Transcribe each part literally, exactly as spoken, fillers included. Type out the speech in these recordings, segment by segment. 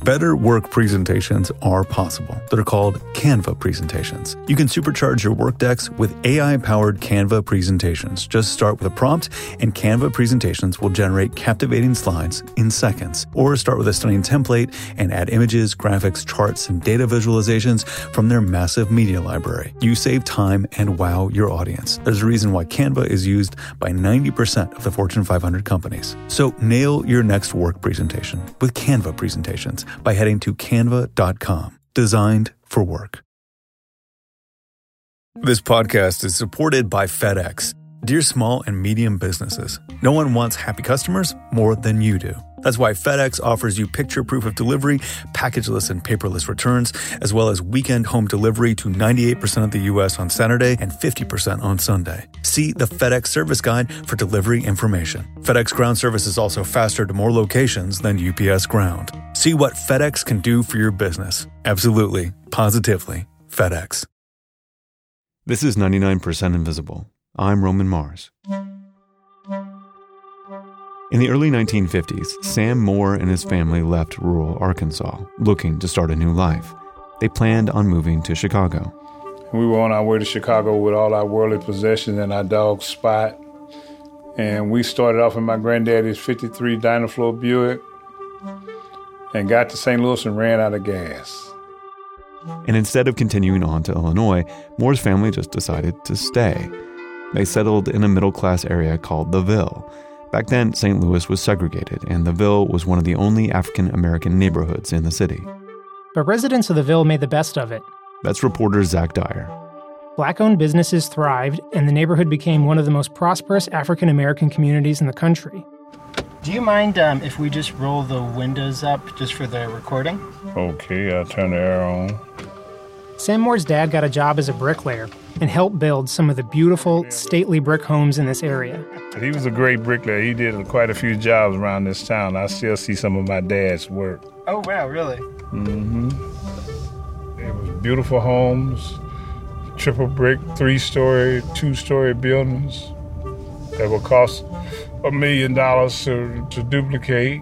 Better work presentations are possible. They're called Canva presentations. You can supercharge your work decks with A I-powered Canva presentations. Just start with a prompt, and Canva presentations will generate captivating slides in seconds. Or start with a stunning template and add images, graphics, charts, and data visualizations from their massive media library. You save time and wow your audience. There's a reason why Canva is used by ninety percent of the Fortune five hundred companies. So nail your next work presentation with Canva presentations by heading to canva dot com. Designed for work. This podcast is supported by FedEx. Dear small and medium businesses, no one wants happy customers more than you do. That's why FedEx offers you picture proof of delivery, packageless and paperless returns, as well as weekend home delivery to ninety-eight percent of the U S on Saturday and fifty percent on Sunday. See the FedEx service guide for delivery information. FedEx Ground service is also faster to more locations than U P S Ground. See what FedEx can do for your business. Absolutely, positively, FedEx. This is ninety-nine percent Invisible. I'm Roman Mars. In the early nineteen fifties, Sam Moore and his family left rural Arkansas, looking to start a new life. They planned on moving to Chicago. We were on our way to Chicago with all our worldly possessions and our dog Spot. And we started off in my granddaddy's fifty-three Dynaflow Buick and got to Saint Louis and ran out of gas. And instead of continuing on to Illinois, Moore's family just decided to stay. They settled in a middle-class area called the Ville. Back then, Saint Louis was segregated, and the Ville was one of the only African-American neighborhoods in the city. But residents of the Ville made the best of it. That's reporter Zach Dyer. Black-owned businesses thrived, and the neighborhood became one of the most prosperous African-American communities in the country. Do you mind um, if we just roll the windows up just for the recording? Okay, I'll turn the air on. Sam Moore's dad got a job as a bricklayer and helped build some of the beautiful, stately brick homes in this area. He was a great bricklayer. He did quite a few jobs around this town. I still see some of my dad's work. Oh, wow, really? Mm-hmm. It was beautiful homes, triple brick, three-story, two-story buildings that would cost a million dollars to, to duplicate.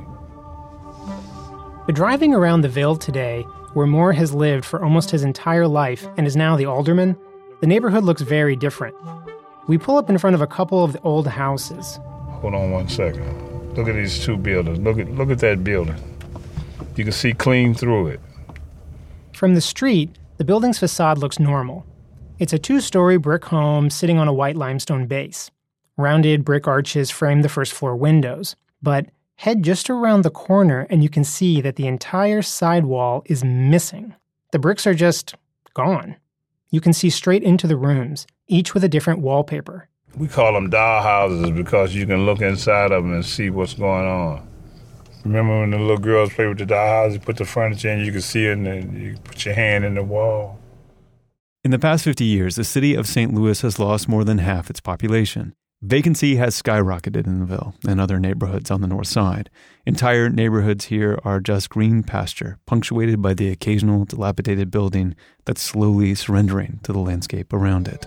But driving around the Ville today, where Moore has lived for almost his entire life and is now the alderman, the neighborhood looks very different. We pull up in front of a couple of the old houses. Hold on one second. Look at these two buildings. Look at look at that building. You can see clean through it. From the street, the building's facade looks normal. It's a two-story brick home sitting on a white limestone base. Rounded brick arches frame the first floor windows. But head just around the corner and you can see that the entire side wall is missing. The bricks are just gone. You can see straight into the rooms, each with a different wallpaper. We call them doll houses because you can look inside of them and see what's going on. Remember when the little girls play with the doll houses, you put the furniture in, you can see it, and then you put your hand in the wall. In the past fifty years, the city of Saint Louis has lost more than half its population. Vacancy has skyrocketed in the Ville and other neighborhoods on the north side. Entire neighborhoods here are just green pasture, punctuated by the occasional dilapidated building that's slowly surrendering to the landscape around it.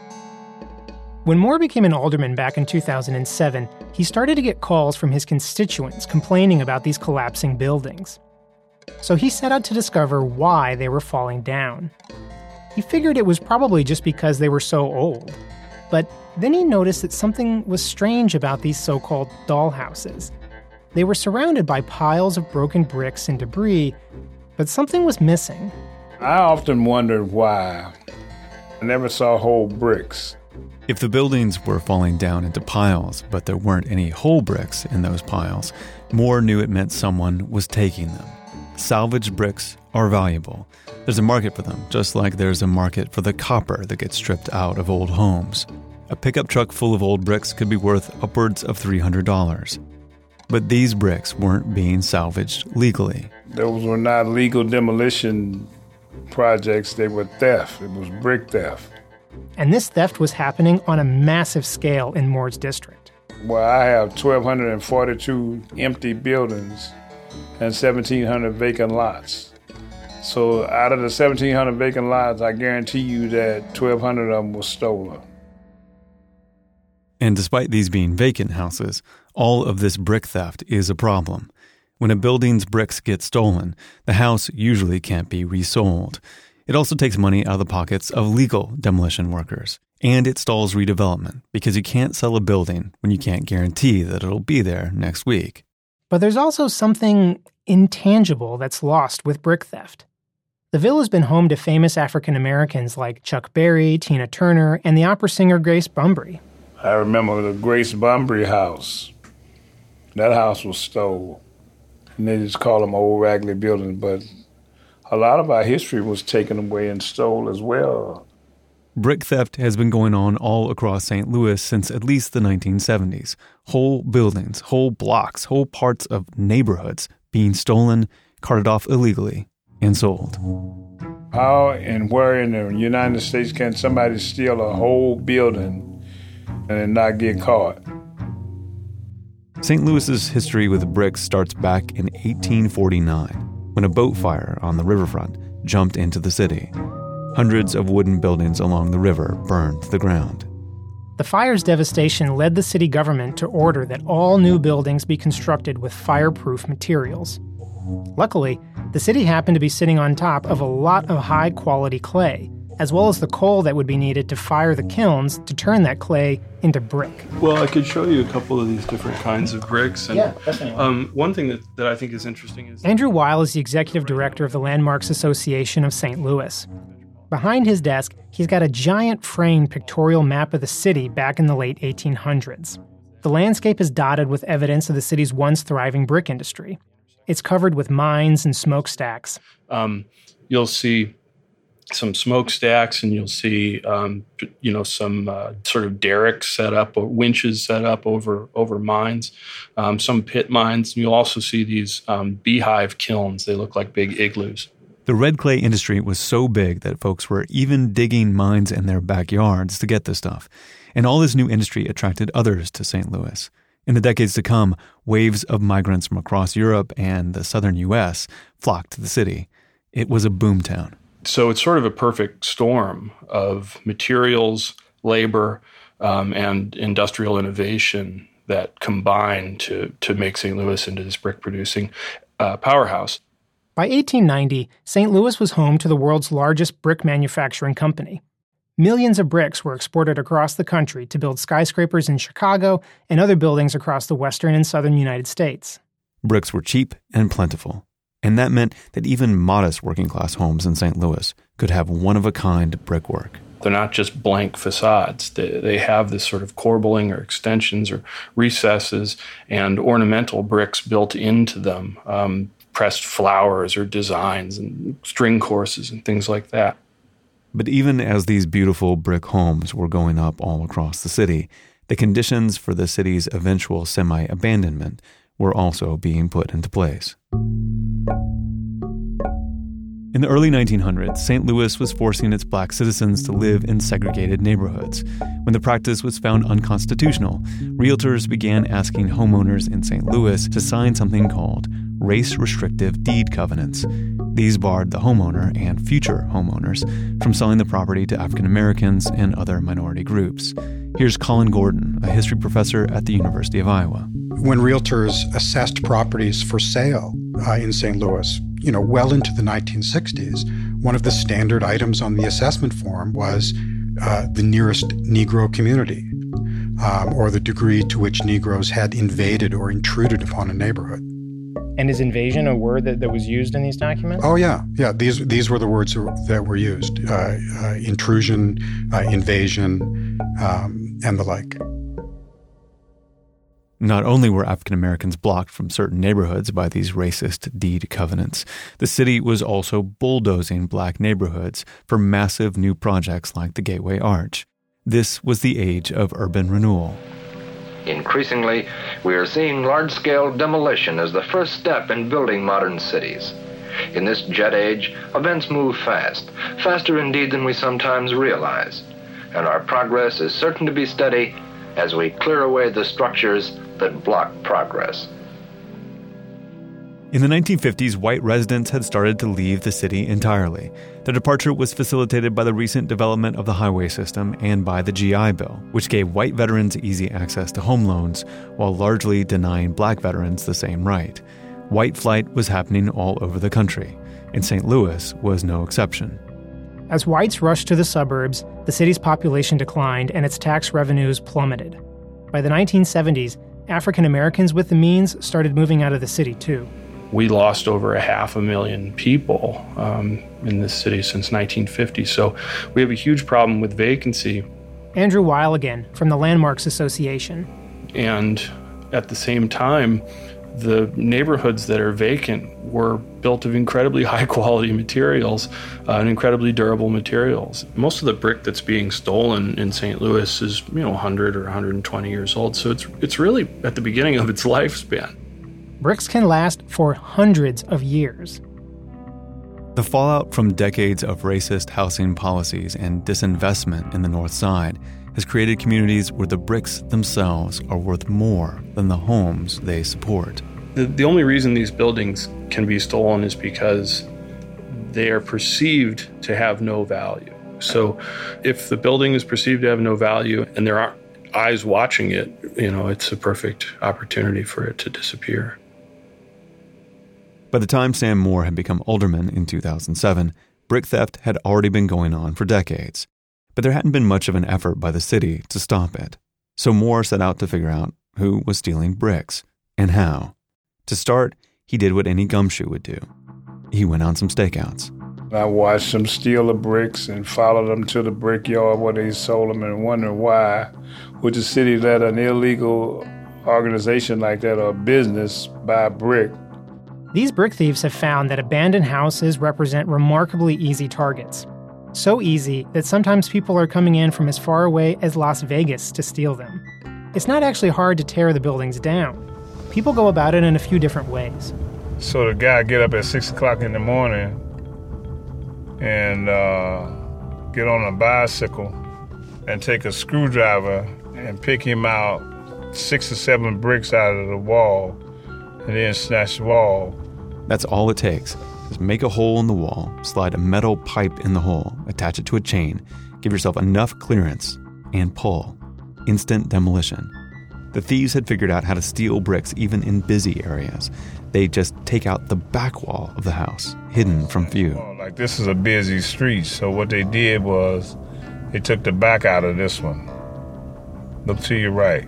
When Moore became an alderman back in two thousand seven, he started to get calls from his constituents complaining about these collapsing buildings. So he set out to discover why they were falling down. He figured it was probably just because they were so old. But then he noticed that something was strange about these so-called doll houses. They were surrounded by piles of broken bricks and debris, but something was missing. I often wondered why. I never saw whole bricks. If the buildings were falling down into piles, but there weren't any whole bricks in those piles, Moore knew it meant someone was taking them. Salvaged bricks are valuable. There's a market for them, just like there's a market for the copper that gets stripped out of old homes. A pickup truck full of old bricks could be worth upwards of three hundred dollars. But these bricks weren't being salvaged legally. Those were not legal demolition projects, they were theft. It was brick theft. And this theft was happening on a massive scale in Moore's district. Well, I have one thousand two hundred forty-two empty buildings and seventeen hundred vacant lots. So out of the seventeen hundred vacant lots, I guarantee you that twelve hundred of them were stolen. And despite these being vacant houses, all of this brick theft is a problem. When a building's bricks get stolen, the house usually can't be resold. It also takes money out of the pockets of legal demolition workers. And it stalls redevelopment because you can't sell a building when you can't guarantee that it'll be there next week. But there's also something intangible that's lost with brick theft. The Ville has been home to famous African Americans like Chuck Berry, Tina Turner, and the opera singer Grace Bumbry. I remember the Grace Bumbry house. That house was stolen. And they just call them old raggedy buildings, but a lot of our history was taken away and stolen as well. Brick theft has been going on all across Saint Louis since at least the nineteen seventies. Whole buildings, whole blocks, whole parts of neighborhoods being stolen, carted off illegally, and sold. How and where in the United States can somebody steal a whole building and not get caught? Saint Louis's history with bricks starts back in eighteen forty-nine, when a boat fire on the riverfront jumped into the city. Hundreds of wooden buildings along the river burned to the ground. The fire's devastation led the city government to order that all new buildings be constructed with fireproof materials. Luckily, the city happened to be sitting on top of a lot of high-quality clay, as well as the coal that would be needed to fire the kilns to turn that clay into brick. Well, I could show you a couple of these different kinds of bricks. And, yeah, definitely. Um, one thing that, that I think is interesting is... Andrew Weil is the executive director of the Landmarks Association of Saint Louis. Behind his desk, he's got a giant framed pictorial map of the city back in the late eighteen hundreds. The landscape is dotted with evidence of the city's once thriving brick industry. It's covered with mines and smokestacks. Um, you'll see some smokestacks, and you'll see, um, you know, some uh, sort of derricks set up or winches set up over over mines, um, some pit mines. You'll also see these um, beehive kilns. They look like big igloos. The red clay industry was so big that folks were even digging mines in their backyards to get this stuff. And all this new industry attracted others to Saint Louis. In the decades to come, waves of migrants from across Europe and the southern U S flocked to the city. It was a boomtown. So it's sort of a perfect storm of materials, labor, um, and industrial innovation that combine to, to make Saint Louis into this brick-producing uh, powerhouse. By eighteen ninety, Saint Louis was home to the world's largest brick manufacturing company. Millions of bricks were exported across the country to build skyscrapers in Chicago and other buildings across the western and southern United States. Bricks were cheap and plentiful, and that meant that even modest working-class homes in Saint Louis could have one-of-a-kind brickwork. They're not just blank facades. They, they have this sort of corbelling or extensions or recesses and ornamental bricks built into them. Um, pressed flowers or designs and string courses and things like that. But even as these beautiful brick homes were going up all across the city, the conditions for the city's eventual semi-abandonment were also being put into place. In the early nineteen hundreds, Saint Louis was forcing its black citizens to live in segregated neighborhoods. When the practice was found unconstitutional, realtors began asking homeowners in Saint Louis to sign something called race-restrictive deed covenants. These barred the homeowner and future homeowners from selling the property to African Americans and other minority groups. Here's Colin Gordon, a history professor at the University of Iowa. When realtors assessed properties for sale uh, in Saint Louis, you know, well into the nineteen sixties, one of the standard items on the assessment form was uh, the nearest Negro community, um, or the degree to which Negroes had invaded or intruded upon a neighborhood. And is invasion a word that, that was used in these documents? Oh, yeah. Yeah, these these were the words that were used. Uh, uh, intrusion, uh, invasion, um, and the like. Not only were African Americans blocked from certain neighborhoods by these racist deed covenants, the city was also bulldozing black neighborhoods for massive new projects like the Gateway Arch. This was the age of urban renewal. Increasingly, we are seeing large-scale demolition as the first step in building modern cities. In this jet age, events move fast, faster indeed than we sometimes realize, and our progress is certain to be steady as we clear away the structures that block progress. In the nineteen fifties, white residents had started to leave the city entirely. Their departure was facilitated by the recent development of the highway system and by the G I Bill, which gave white veterans easy access to home loans while largely denying black veterans the same right. White flight was happening all over the country, and Saint Louis was no exception. As whites rushed to the suburbs, the city's population declined and its tax revenues plummeted. By the nineteen seventies, African Americans with the means started moving out of the city too. We lost over a half a million people um, in this city since nineteen fifty, so we have a huge problem with vacancy. Andrew Weil again, from the Landmarks Association. And at the same time, the neighborhoods that are vacant were built of incredibly high-quality materials uh, and incredibly durable materials. Most of the brick that's being stolen in Saint Louis is, you know, one hundred or one hundred twenty years old, so it's it's really at the beginning of its lifespan. Bricks can last for hundreds of years. The fallout from decades of racist housing policies and disinvestment in the North Side has created communities where the bricks themselves are worth more than the homes they support. The, the only reason these buildings can be stolen is because they are perceived to have no value. So if the building is perceived to have no value and there aren't eyes watching it, you know, it's a perfect opportunity for it to disappear. By the time Sam Moore had become alderman in two thousand seven, brick theft had already been going on for decades. But there hadn't been much of an effort by the city to stop it. So Moore set out to figure out who was stealing bricks and how. To start, he did what any gumshoe would do. He went on some stakeouts. I watched them steal the bricks and followed them to the brickyard where they sold them and wondered why would the city let an illegal organization like that or business buy brick. These brick thieves have found that abandoned houses represent remarkably easy targets. So easy that sometimes people are coming in from as far away as Las Vegas to steal them. It's not actually hard to tear the buildings down. People go about it in a few different ways. So the guy get up at six o'clock in the morning and uh, get on a bicycle and take a screwdriver and pick him out six or seven bricks out of the wall and then snatch the wall. That's all it takes. Just make a hole in the wall, slide a metal pipe in the hole, attach it to a chain, give yourself enough clearance, and pull. Instant demolition. The thieves had figured out how to steal bricks even in busy areas. They just take out the back wall of the house, hidden from view. Like this is a busy street, so what they did was they took the back out of this one. Look to your right.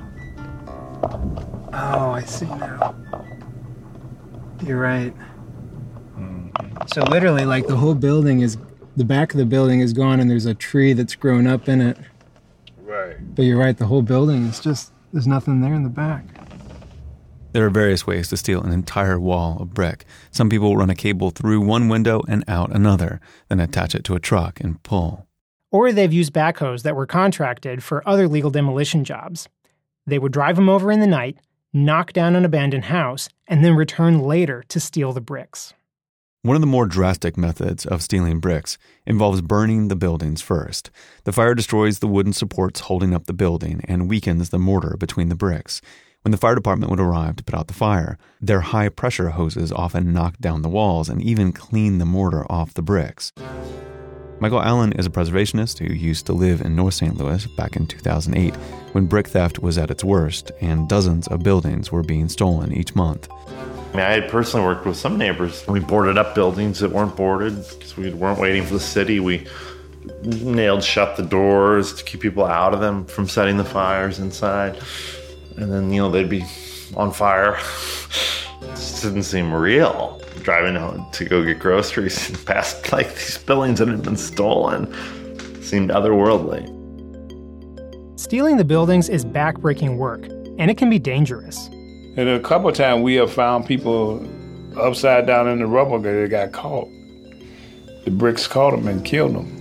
Oh, I see now. You're right. So literally, like, the whole building is, the back of the building is gone and there's a tree that's grown up in it. Right. But you're right, the whole building is just, there's nothing there in the back. There are various ways to steal an entire wall of brick. Some people run a cable through one window and out another, then attach it to a truck and pull. Or they've used backhoes that were contracted for other legal demolition jobs. They would drive them over in the night, knock down an abandoned house, and then return later to steal the bricks. One of the more drastic methods of stealing bricks involves burning the buildings first. The fire destroys the wooden supports holding up the building and weakens the mortar between the bricks. When the fire department would arrive to put out the fire, their high-pressure hoses often knocked down the walls and even cleaned the mortar off the bricks. Michael Allen is a preservationist who used to live in North Saint Louis back in two thousand eight when brick theft was at its worst and dozens of buildings were being stolen each month. I mean, I had personally worked with some neighbors. We boarded up buildings that weren't boarded because we weren't waiting for the city. We nailed shut the doors to keep people out of them from setting the fires inside. And then, you know, they'd be on fire. It just didn't seem real. Driving out to go get groceries and past like these buildings that had been stolen seemed otherworldly. Stealing the buildings is backbreaking work, and it can be dangerous. And a couple of times we have found people upside down in the rubble that they got caught. The bricks caught them and killed them.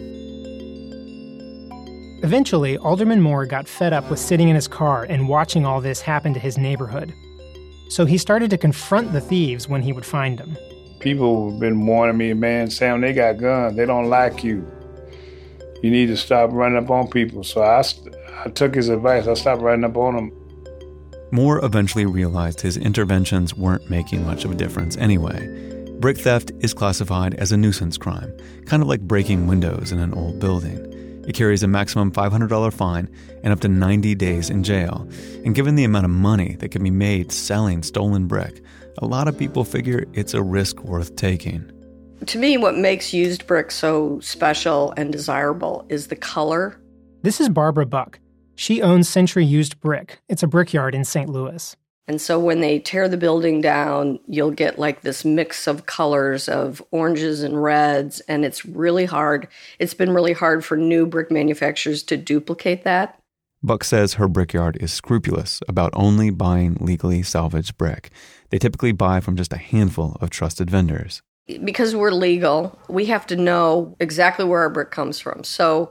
Eventually, Alderman Moore got fed up with sitting in his car and watching all this happen to his neighborhood. So he started to confront the thieves when he would find them. People have been warning me, man, Sam, they got guns. They don't like you. You need to stop running up on people. So I, I took his advice. I stopped running up on them. Moore eventually realized his interventions weren't making much of a difference anyway. Brick theft is classified as a nuisance crime, kind of like breaking windows in an old building. It carries a maximum five hundred dollars fine and up to ninety days in jail. And given the amount of money that can be made selling stolen brick, a lot of people figure it's a risk worth taking. To me, what makes used brick so special and desirable is the color. This is Barbara Buck. She owns Century Used Brick. It's a brickyard in Saint Louis. And so when they tear the building down, you'll get like this mix of colors of oranges and reds, and it's really hard. It's been really hard for new brick manufacturers to duplicate that. Buck says her brickyard is scrupulous about only buying legally salvaged brick. They typically buy from just a handful of trusted vendors. Because we're legal, we have to know exactly where our brick comes from. So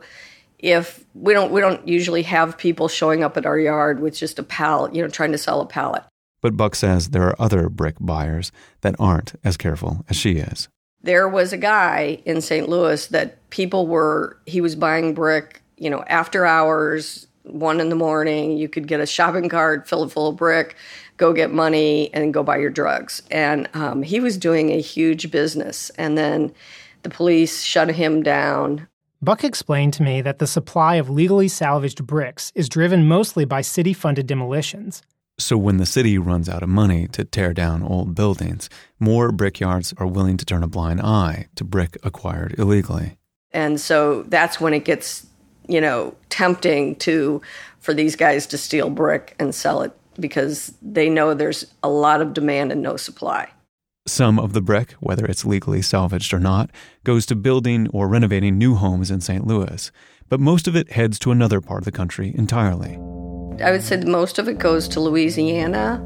if we don't we don't usually have people showing up at our yard with just a pallet, you know, trying to sell a pallet. But Buck says there are other brick buyers that aren't as careful as she is. There was a guy in Saint Louis that people were, he was buying brick, you know, after hours, one in the morning. You could get a shopping cart, fill it full of brick, go get money, and go buy your drugs. And um, he was doing a huge business. And then the police shut him down. Buck explained to me that the supply of legally salvaged bricks is driven mostly by city-funded demolitions. So when the city runs out of money to tear down old buildings, more brickyards are willing to turn a blind eye to brick acquired illegally. And so that's when it gets, you know, tempting to for these guys to steal brick and sell it because they know there's a lot of demand and no supply. Some of the brick, whether it's legally salvaged or not, goes to building or renovating new homes in Saint Louis, but most of it heads to another part of the country entirely. I would say that most of it goes to Louisiana,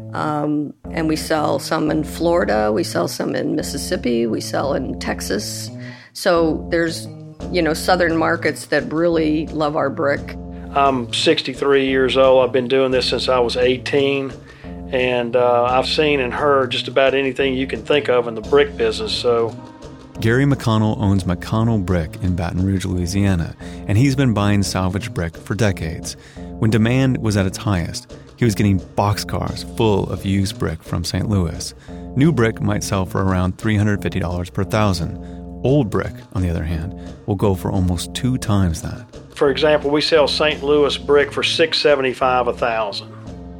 um, and we sell some in Florida, we sell some in Mississippi, we sell in Texas. So there's, you know, southern markets that really love our brick. I'm sixty-three years old. I've been doing this since I was eighteen. And uh, I've seen and heard just about anything you can think of in the brick business, so... Gary McConnell owns McConnell Brick in Baton Rouge, Louisiana, and he's been buying salvaged brick for decades. When demand was at its highest, he was getting boxcars full of used brick from Saint Louis. New brick might sell for around three hundred fifty dollars per thousand. Old brick, on the other hand, will go for almost two times that. For example, we sell Saint Louis brick for six hundred seventy-five dollars a thousand.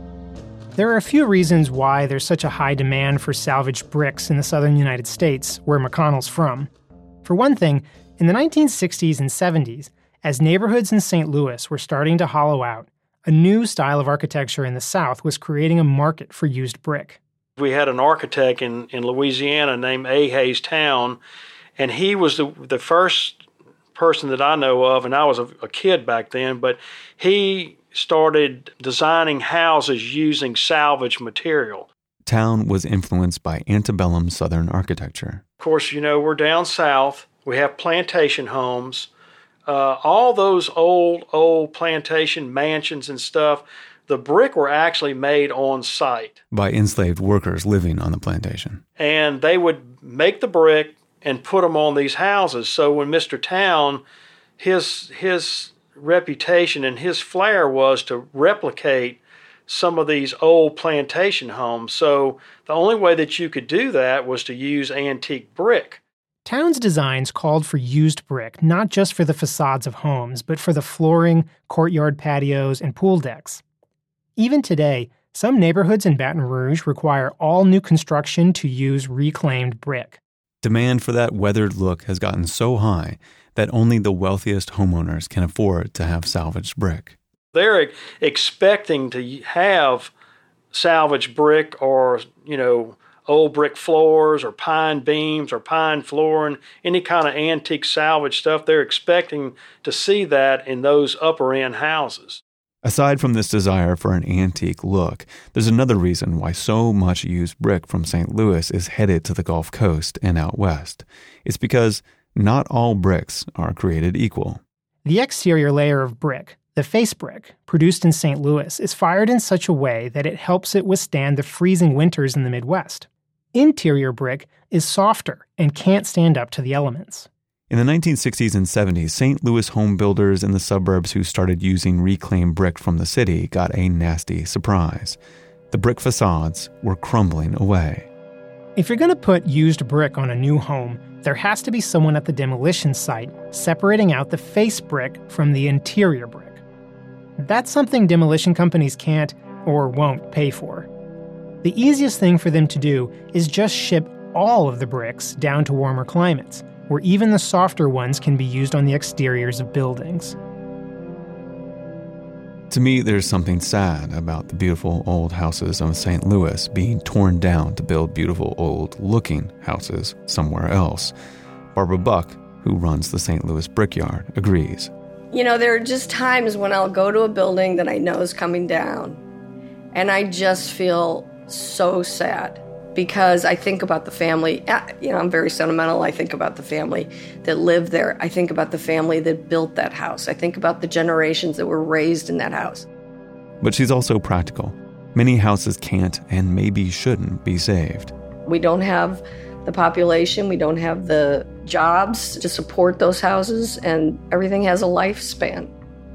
There are a few reasons why there's such a high demand for salvaged bricks in the southern United States, where McConnell's from. For one thing, in the nineteen sixties and seventies, as neighborhoods in Saint Louis were starting to hollow out, a new style of architecture in the South was creating a market for used brick. We had an architect in, in Louisiana named A. Hayes Town, and he was the, the first person that I know of, and I was a, a kid back then, but he started designing houses using salvage material. Town was influenced by antebellum Southern architecture. Of course, you know, we're down south. We have plantation homes. Uh, all those old, old plantation mansions and stuff, the brick were actually made on site. By enslaved workers living on the plantation. And they would make the brick and put them on these houses. So when Mister Town, his his... reputation and his flair was to replicate some of these old plantation homes. So the only way that you could do that was to use antique brick. Town's designs called for used brick, not just for the facades of homes, but for the flooring, courtyard patios, and pool decks. Even today, some neighborhoods in Baton Rouge require all new construction to use reclaimed brick. Demand for that weathered look has gotten so high that only the wealthiest homeowners can afford to have salvaged brick. They're expecting to have salvaged brick or, you know, old brick floors or pine beams or pine flooring, any kind of antique salvage stuff. They're expecting to see that in those upper end houses. Aside from this desire for an antique look, there's another reason why so much used brick from Saint Louis is headed to the Gulf Coast and out west. It's because not all bricks are created equal. The exterior layer of brick, the face brick, produced in Saint Louis, is fired in such a way that it helps it withstand the freezing winters in the Midwest. Interior brick is softer and can't stand up to the elements. In the nineteen sixties and seventies, Saint Louis home builders in the suburbs who started using reclaimed brick from the city got a nasty surprise. The brick facades were crumbling away. If you're going to put used brick on a new home, there has to be someone at the demolition site separating out the face brick from the interior brick. That's something demolition companies can't or won't pay for. the easiest thing for them to do is just ship all of the bricks down to warmer climates, where even the softer ones can be used on the exteriors of buildings. To me, there's something sad about the beautiful old houses of Saint Louis being torn down to build beautiful old-looking houses somewhere else. Barbara Buck, who runs the Saint Louis Brickyard, agrees. You know, there are just times when I'll go to a building that I know is coming down, and I just feel so sad because I think about the family. You know, I'm very sentimental. I think about the family that lived there. I think about the family that built that house. I think about the generations that were raised in that house. But she's also practical. Many houses can't and maybe shouldn't be saved. We don't have the population. We don't have the jobs to support those houses, and everything has a lifespan.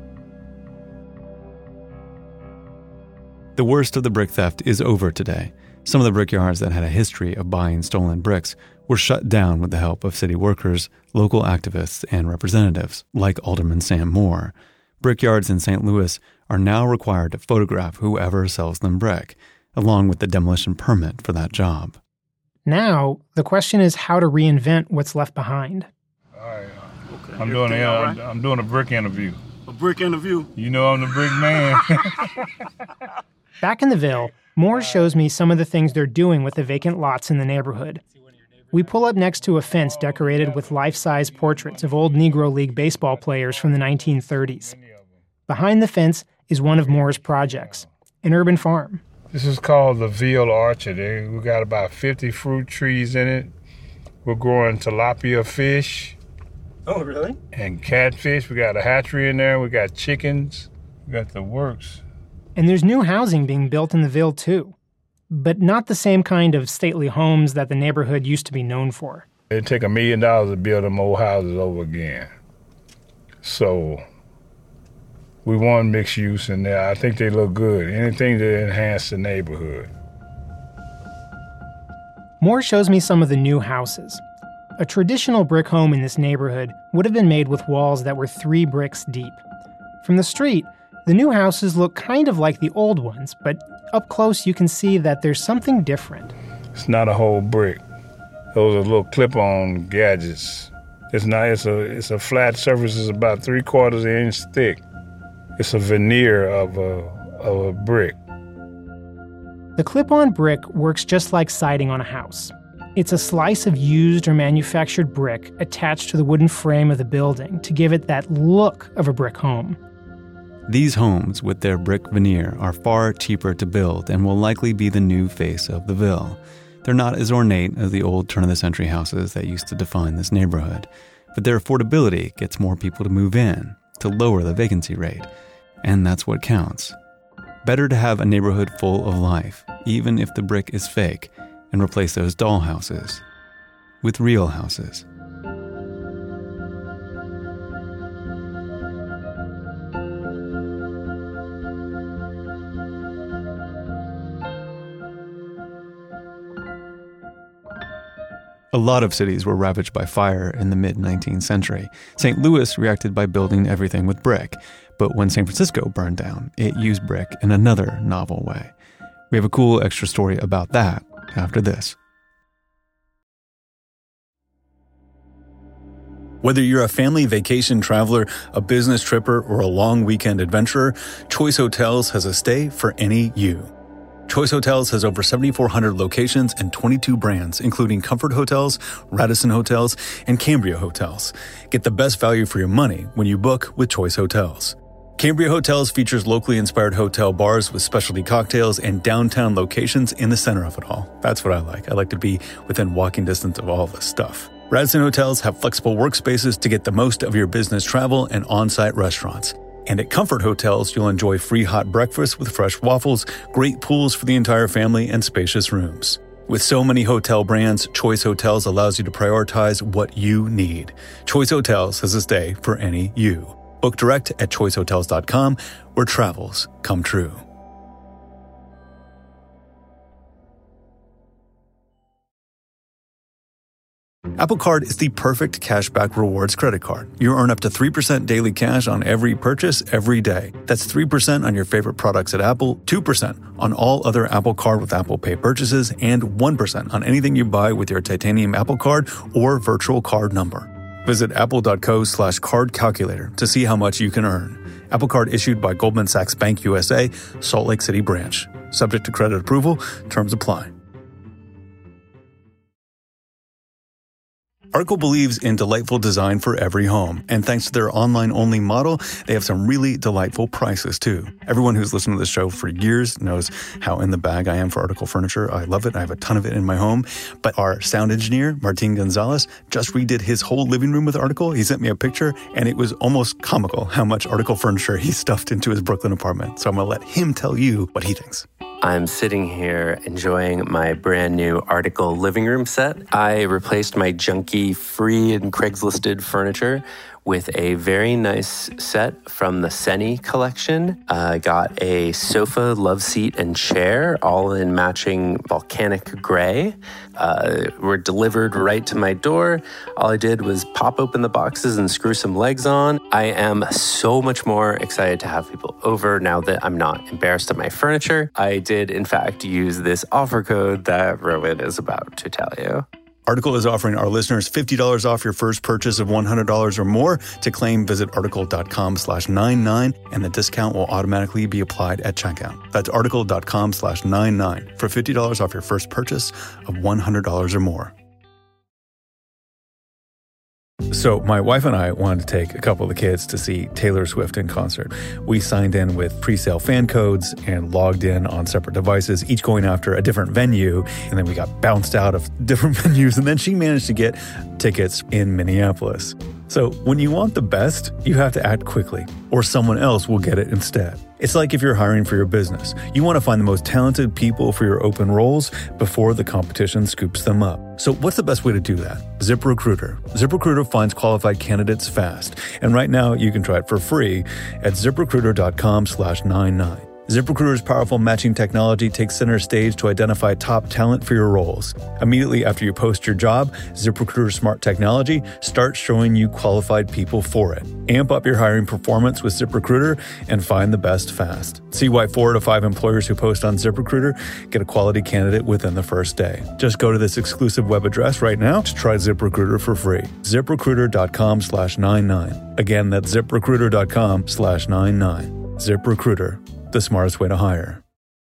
The worst of the brick theft is over today. Some of the brickyards that had a history of buying stolen bricks were shut down with the help of city workers, local activists, and representatives, like Alderman Sam Moore. Brickyards in Saint Louis are now required to photograph whoever sells them brick, along with the demolition permit for that job. Now, the question is how to reinvent what's left behind. All right. Okay. I'm doing a, uh, right? I'm doing a brick interview. A brick interview? You know I'm the brick man. Back in the Ville, Moore shows me some of the things they're doing with the vacant lots in the neighborhood. We pull up next to a fence decorated with life-size portraits of old Negro League baseball players from the nineteen thirties. Behind the fence is one of Moore's projects, an urban farm. This is called the Ville Orchard. We got about fifty fruit trees in it. We're growing tilapia fish. Oh, really? And catfish. We got a hatchery in there. We got chickens. We got the works. And there's new housing being built in the Ville, too. But not the same kind of stately homes that the neighborhood used to be known for. It'd take a million dollars to build them old houses over again. So we want mixed use in there. I think they look good. Anything to enhance the neighborhood. Moore shows me some of the new houses. A traditional brick home in this neighborhood would have been made with walls that were three bricks deep. From the street, the new houses look kind of like the old ones, but up close you can see that there's something different. It's not a whole brick. Those are little clip-on gadgets. It's not. It's a. It's a flat surface. It's about three quarters of an inch thick. It's a veneer of a of a brick. The clip-on brick works just like siding on a house. It's a slice of used or manufactured brick attached to the wooden frame of the building to give it that look of a brick home. These homes with their brick veneer are far cheaper to build and will likely be the new face of the Ville. They're not as ornate as the old turn-of-the-century houses that used to define this neighborhood, but their affordability gets more people to move in, to lower the vacancy rate, and that's what counts. Better to have a neighborhood full of life, even if the brick is fake, and replace those doll houses with real houses. A lot of cities were ravaged by fire in the mid-nineteenth century. Saint Louis reacted by building everything with brick. But when San Francisco burned down, it used brick in another novel way. We have a cool extra story about that after this. Whether you're a family vacation traveler, a business tripper, or a long weekend adventurer, Choice Hotels has a stay for any you. Choice Hotels has over seventy-four hundred locations and twenty-two brands, including Comfort Hotels, Radisson Hotels, and Cambria Hotels. Get the best value for your money when you book with Choice Hotels. Cambria Hotels features locally inspired hotel bars with specialty cocktails and downtown locations in the center of it all. That's what I like. I like to be within walking distance of all this stuff. Radisson Hotels have flexible workspaces to get the most of your business travel and on-site restaurants. And at Comfort Hotels, you'll enjoy free hot breakfast with fresh waffles, great pools for the entire family, and spacious rooms. With so many hotel brands, Choice Hotels allows you to prioritize what you need. Choice Hotels has a stay for any you. Book direct at choice hotels dot com, where travels come true. Apple Card is the perfect cashback rewards credit card. You earn up to three percent daily cash on every purchase every day. That's three percent on your favorite products at Apple, two percent on all other Apple Card with Apple Pay purchases, and one percent on anything you buy with your titanium Apple Card or virtual card number. Visit apple.co slash card calculator to see how much you can earn. Apple Card issued by Goldman Sachs Bank U S A, Salt Lake City branch. Subject to credit approval. Terms apply. Article believes in delightful design for every home, and thanks to their online-only model, they have some really delightful prices, too. Everyone who's listened to this show for years knows how in the bag I am for Article furniture. I love it. I have a ton of it in my home. But our sound engineer, Martin Gonzalez, just redid his whole living room with Article. He sent me a picture, and it was almost comical how much Article furniture he stuffed into his Brooklyn apartment. So I'm going to let him tell you what he thinks. I'm sitting here enjoying my brand new Article living room set. I replaced my junky free and Craigslisted furniture with a very nice set from the Seni collection. I uh, got a sofa, love seat, and chair, all in matching volcanic gray. Uh, were delivered right to my door. All I did was pop open the boxes and screw some legs on. I am so much more excited to have people over now that I'm not embarrassed of my furniture. I did, in fact, use this offer code that Rowan is about to tell you. Article is offering our listeners fifty dollars off your first purchase of one hundred dollars or more. To claim, visit article.com slash 99, and the discount will automatically be applied at checkout. That's article.com slash 99 for fifty dollars off your first purchase of one hundred dollars or more. So my wife and I wanted to take a couple of the kids to see Taylor Swift in concert. We signed in with pre-sale fan codes and logged in on separate devices, each going after a different venue. And then we got bounced out of different venues. And then she managed to get tickets in Minneapolis. So when you want the best, you have to act quickly, or someone else will get it instead. It's like if you're hiring for your business. You want to find the most talented people for your open roles before the competition scoops them up. So what's the best way to do that? ZipRecruiter. ZipRecruiter finds qualified candidates fast. And right now you can try it for free at ZipRecruiter.com slash 99. ZipRecruiter's powerful matching technology takes center stage to identify top talent for your roles. Immediately after you post your job, ZipRecruiter's smart technology starts showing you qualified people for it. Amp up your hiring performance with ZipRecruiter and find the best fast. See why four out of five employers who post on ZipRecruiter get a quality candidate within the first day. Just go to this exclusive web address right now to try ZipRecruiter for free. ZipRecruiter.com slash 99. Again, that's ZipRecruiter.com slash 99. ZipRecruiter. The smartest way to hire.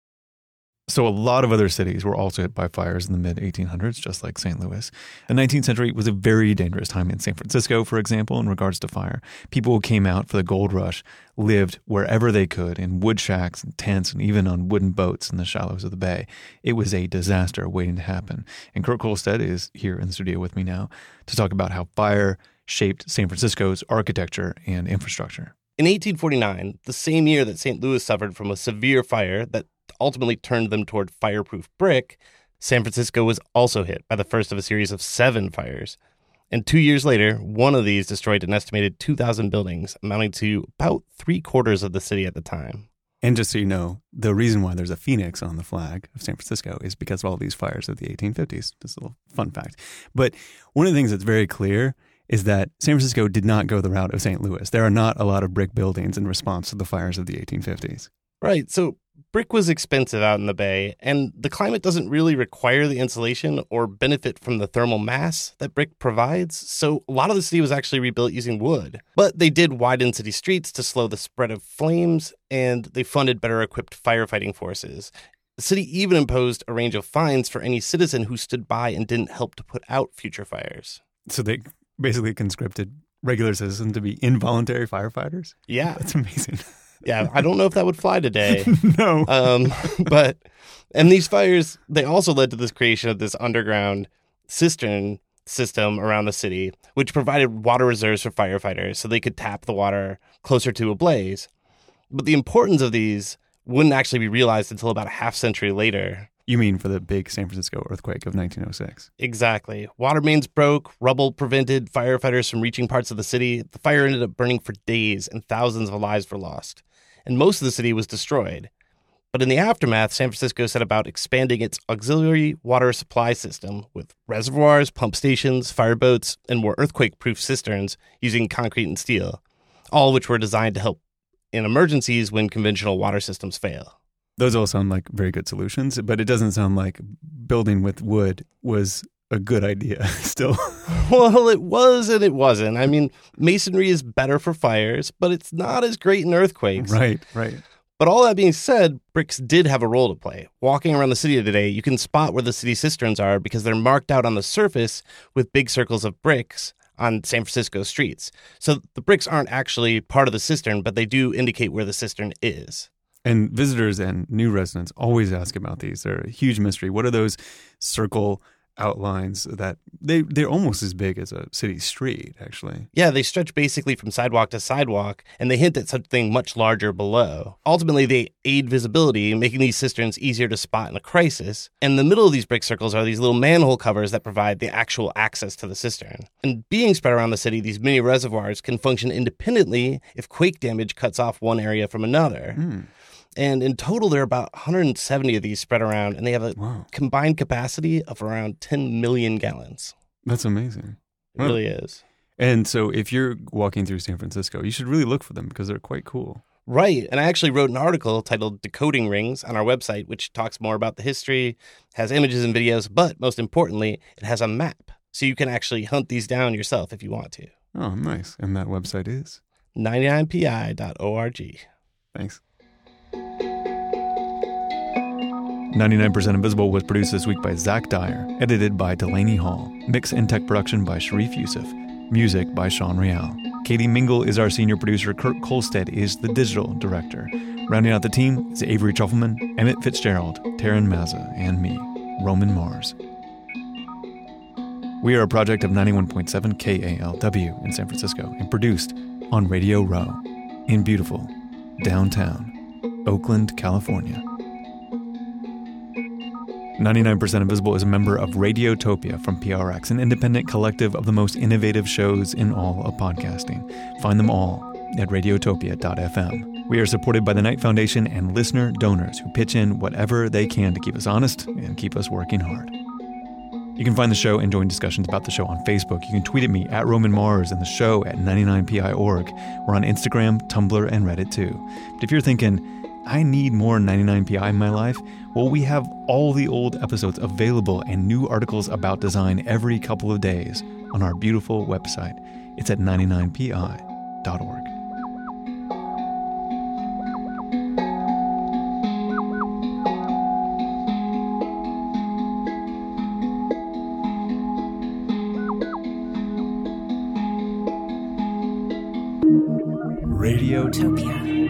So a lot of other cities were also hit by fires in the mid eighteen hundreds, just like Saint Louis. The nineteenth century was a very dangerous time in San Francisco, for example, in regards to fire. People who came out for the gold rush lived wherever they could, in wood shacks and tents and even on wooden boats in the shallows of the bay. It was a disaster waiting to happen. And Kurt Kohlstedt is here in the studio with me now to talk about how fire shaped San Francisco's architecture and infrastructure. In eighteen forty-nine, the same year that Saint Louis suffered from a severe fire that ultimately turned them toward fireproof brick, San Francisco was also hit by the first of a series of seven fires. And two years later, one of these destroyed an estimated two thousand buildings, amounting to about three quarters of the city at the time. And just so you know, the reason why there's a phoenix on the flag of San Francisco is because of all these fires of the eighteen fifties. Just a little fun fact. But one of the things that's very clear is that San Francisco did not go the route of Saint Louis. There are not a lot of brick buildings in response to the fires of the eighteen fifties. Right. So brick was expensive out in the Bay, and the climate doesn't really require the insulation or benefit from the thermal mass that brick provides. So a lot of the city was actually rebuilt using wood. But they did widen city streets to slow the spread of flames, and they funded better equipped firefighting forces. The city even imposed a range of fines for any citizen who stood by and didn't help to put out future fires. So they basically conscripted regular citizens to be involuntary firefighters? Yeah. That's amazing. Yeah, I don't know if that would fly today. No. Um, but, and these fires, they also led to this creation of this underground cistern system around the city, which provided water reserves for firefighters so they could tap the water closer to a blaze. But the importance of these wouldn't actually be realized until about a half century later. You mean for the big San Francisco earthquake of nineteen oh six? Exactly. Water mains broke, rubble prevented firefighters from reaching parts of the city. The fire ended up burning for days, and thousands of lives were lost. And most of the city was destroyed. But in the aftermath, San Francisco set about expanding its auxiliary water supply system with reservoirs, pump stations, fireboats, and more earthquake-proof cisterns using concrete and steel, all of which were designed to help in emergencies when conventional water systems fail. Those all sound like very good solutions, but it doesn't sound like building with wood was a good idea still. Well, it was and it wasn't. I mean, masonry is better for fires, but it's not as great in earthquakes. Right, right. But all that being said, bricks did have a role to play. Walking around the city today, you can spot where the city cisterns are because they're marked out on the surface with big circles of bricks on San Francisco streets. So the bricks aren't actually part of the cistern, but they do indicate where the cistern is. And visitors and new residents always ask about these. They're a huge mystery. What are those circle outlines that they, they're almost as big as a city street, actually? Yeah, they stretch basically from sidewalk to sidewalk, and they hint at something much larger below. Ultimately, they aid visibility, making these cisterns easier to spot in a crisis. And in the middle of these brick circles are these little manhole covers that provide the actual access to the cistern. And being spread around the city, these mini reservoirs can function independently if quake damage cuts off one area from another. Mm. And in total, there are about one hundred seventy of these spread around, and they have a wow. combined capacity of around ten million gallons. That's amazing. It wow. really is. And so if you're walking through San Francisco, you should really look for them because they're quite cool. Right. And I actually wrote an article titled Decoding Rings on our website, which talks more about the history, has images and videos, but most importantly, it has a map. So you can actually hunt these down yourself if you want to. Oh, nice. And that website is? ninety-nine P I dot org. Thanks. ninety-nine percent Invisible was produced this week by Zach Dyer, edited by Delaney Hall, mix and tech production by Sharif Youssef, music by Sean Real. Katie Mingle is our senior producer. Kurt Kolstead is the digital director. Rounding out the team is Avery Trufelman, Emmett Fitzgerald, Taryn Mazza, and me, Roman Mars. We are a project of ninety-one point seven K A L W in San Francisco and produced on Radio Row in beautiful downtown Oakland, California. ninety-nine percent Invisible is a member of Radiotopia from P R X, an independent collective of the most innovative shows in all of podcasting. Find them all at radiotopia dot f m. We are supported by the Knight Foundation and listener donors who pitch in whatever they can to keep us honest and keep us working hard. You can find the show and join discussions about the show on Facebook. You can tweet at me at Roman Mars and the show at ninety-nine P I dot org. We're on Instagram, Tumblr, and Reddit too. But if you're thinking, I need more ninety-nine P I in my life, well, we have all the old episodes available and new articles about design every couple of days on our beautiful website. It's at ninety-nine P I dot org. Radiotopia.